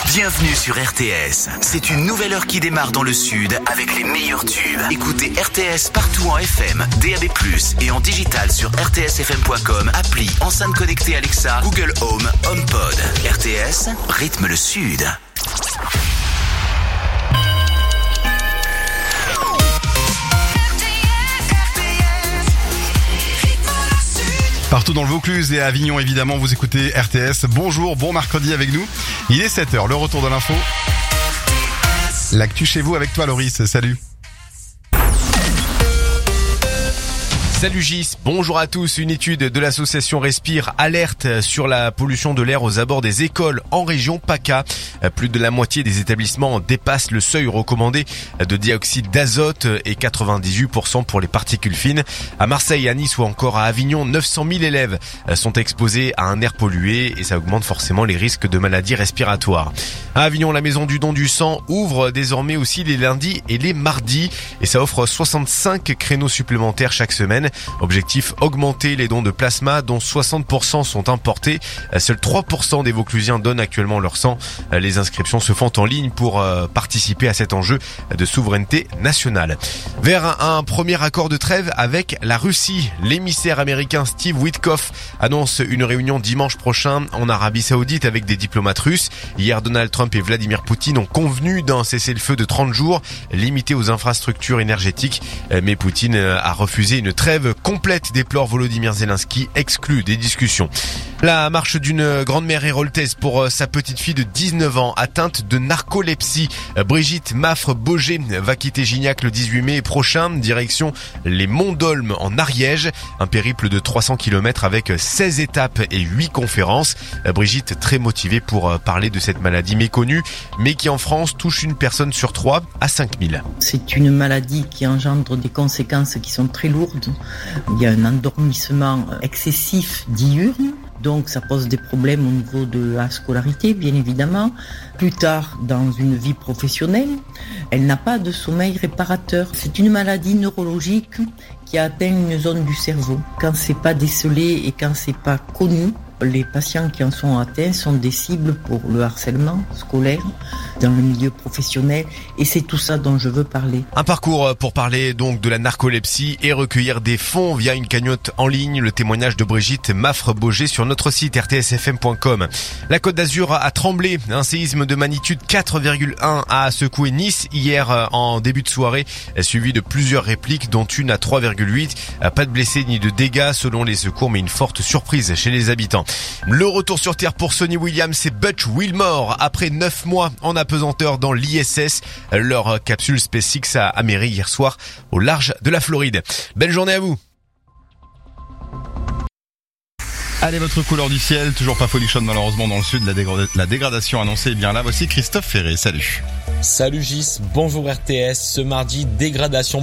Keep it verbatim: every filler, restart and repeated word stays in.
Bienvenue sur R T S. C'est une nouvelle heure qui démarre dans le sud avec les meilleurs tubes. Écoutez R T S partout en F M, D A B plus, et en digital sur r t s f m point com, appli, enceinte connectée Alexa, Google Home, HomePod. R T S, rythme le sud. Partout dans le Vaucluse et à Avignon, évidemment, vous écoutez R T S. Bonjour, bon mercredi avec nous. Il est sept heures, le retour de l'info. L'actu chez vous avec toi, Loris. Salut. Salut Gis, bonjour à tous. Une étude de l'association Respire alerte sur la pollution de l'air aux abords des écoles en région PACA. Plus de la moitié des établissements dépassent le seuil recommandé de dioxyde d'azote et quatre-vingt-dix-huit pour cent pour les particules fines. À Marseille, à Nice ou encore à Avignon, neuf cent mille élèves sont exposés à un air pollué et ça augmente forcément les risques de maladies respiratoires. À Avignon, la maison du don du sang ouvre désormais aussi les lundis et les mardis et ça offre soixante-cinq créneaux supplémentaires chaque semaine. Objectif, augmenter les dons de plasma dont soixante pour cent sont importés. Seuls trois pour cent des Vauclusiens donnent actuellement leur sang. Les inscriptions se font en ligne pour participer à cet enjeu de souveraineté nationale. Vers un premier accord de trêve avec la Russie, l'émissaire américain Steve Witkoff annonce une réunion dimanche prochain en Arabie Saoudite avec des diplomates russes. Hier, Donald Trump et Vladimir Poutine ont convenu d'un cessez-le-feu de trente jours limité aux infrastructures énergétiques. Mais Poutine a refusé une trêve complète, déplore Volodymyr Zelensky, exclu des discussions. La marche d'une grand-mère héroltaise pour sa petite fille de dix-neuf ans atteinte de narcolepsie. Brigitte Maffre-Boger va quitter Gignac le dix-huit mai prochain, direction les Monts d'Olme en Ariège. Un périple de trois cents kilomètres avec seize étapes et huit conférences. Brigitte très motivée pour parler de cette maladie méconnue, mais qui en France touche une personne sur trois à cinq mille. C'est une maladie qui engendre des conséquences qui sont très lourdes. Il y a un endormissement excessif diurne. Donc ça pose des problèmes au niveau de la scolarité, bien évidemment. Plus tard, dans une vie professionnelle, elle n'a pas de sommeil réparateur. C'est une maladie neurologique qui a atteint une zone du cerveau. Quand c'est pas décelé et quand c'est pas connu, les patients qui en sont atteints sont des cibles pour le harcèlement scolaire dans le milieu professionnel et c'est tout ça dont je veux parler. Un parcours pour parler donc de la narcolepsie et recueillir des fonds via une cagnotte en ligne. Le témoignage de Brigitte Maffre-Boger sur notre site r t s f m point com. La Côte d'Azur a tremblé. Un séisme de magnitude quatre virgule un a secoué Nice hier en début de soirée, suivi de plusieurs répliques dont une à trois virgule huit. Pas de blessés ni de dégâts selon les secours, mais une forte surprise chez les habitants. Le retour sur Terre pour Sonny Williams et Butch Wilmore après neuf mois en apesanteur dans l'I S S. Leur capsule SpaceX a améré hier soir au large de la Floride. Belle journée à vous. Allez, votre couleur du ciel, toujours pas folichonne malheureusement dans le sud, la, dégrada- la dégradation annoncée est bien là. Voici Christophe Ferré, salut. Salut Gis, bonjour R T S. Ce mardi, dégradation